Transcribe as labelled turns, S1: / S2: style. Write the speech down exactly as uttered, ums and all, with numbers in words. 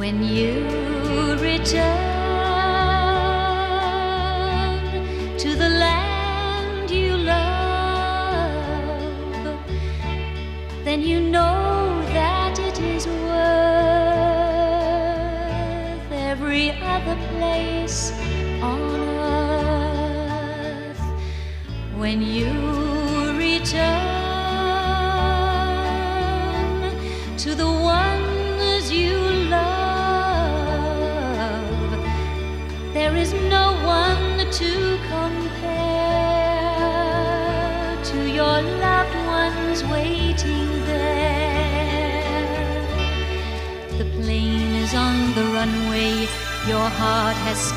S1: When you return to the land you love, then you know that it is worth every other place on earth. When you return to the ones you love, there is no one to compare to your loved ones waiting there. The plane is on the runway, your heart has